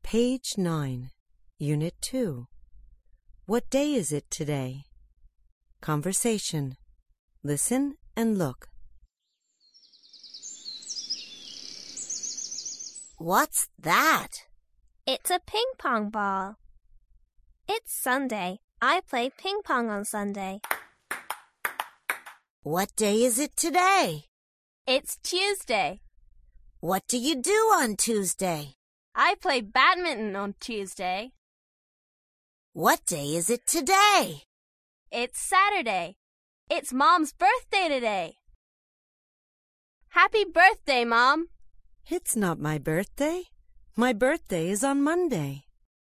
Page 9, Unit 2. What day is it today? Conversation. Listen and look. What's that? It's a ping pong ball. It's Sunday. I play ping pong on Sunday. What day is it today? It's Tuesday. What do you do on Tuesday? I play badminton on Tuesday. What day is it today? It's Saturday. It's Mom's birthday today. Happy birthday, Mom. It's not my birthday. My birthday is on Monday.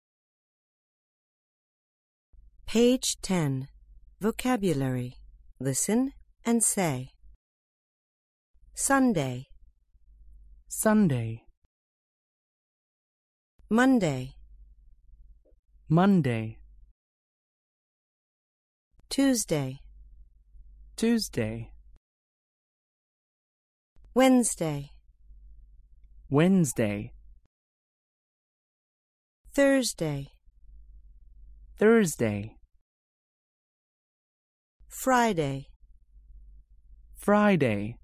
Page 10. Vocabulary. Listen and say. Sunday. Sunday, Monday. Monday, Tuesday. Tuesday, Wednesday. Wednesday, Thursday. Thursday, Friday. Friday,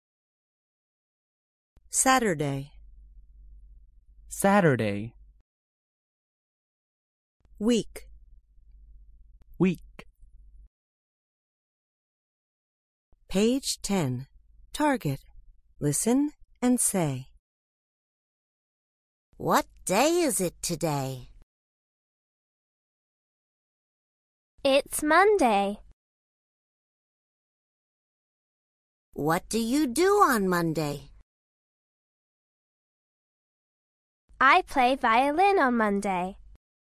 Saturday. Saturday, Week. week. Page 10. Target. Listen and say. What day is it today? It's Monday. What do you do on Monday? I play violin on Monday.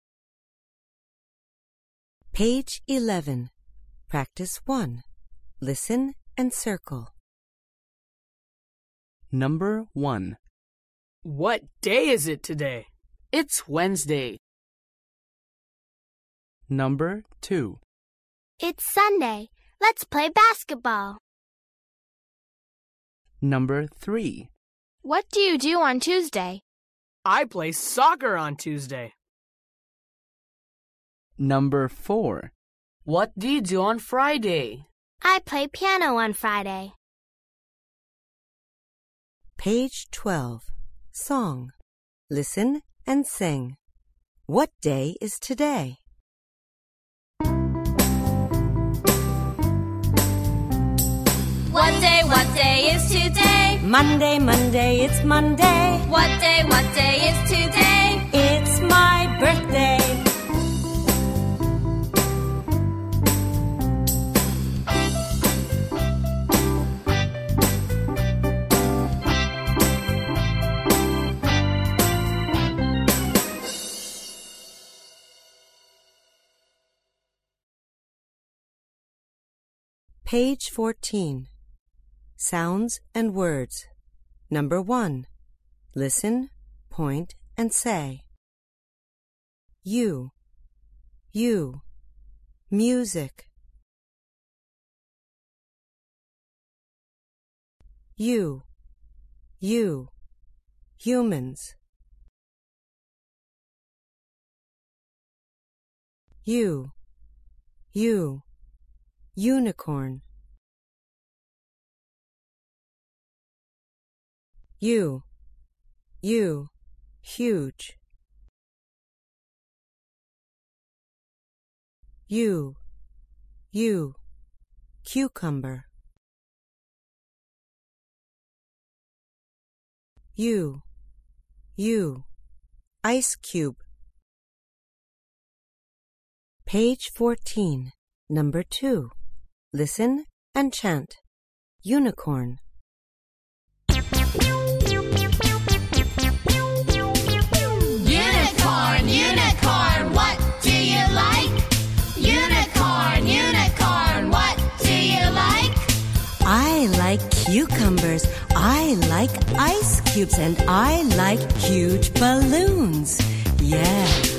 Page 11. Practice 1. Listen and circle. Number 1. What day is it today? It's Wednesday. Number 2. It's Sunday. Let's play basketball. Number 3. What do you do on Tuesday? I play soccer on Tuesday. Number 4. What do you do on Friday? I play piano on Friday. Page 12. Song. Listen and sing. What day is today? What day is today? Monday, Monday, it's Monday. What day is today? It's my birthday. Page 14. Sounds and words. Number 1. Listen, point, and say. You. Music. You. Humans. You. Unicorn. You. Huge. You. Cucumber. You. Ice cube. Page 14. Number 2. Listen and chant. Unicorn. Unicorn, unicorn, what do you like? Unicorn, unicorn, what do you like? I like cucumbers. I like ice cubes. And I like huge balloons. Yeah.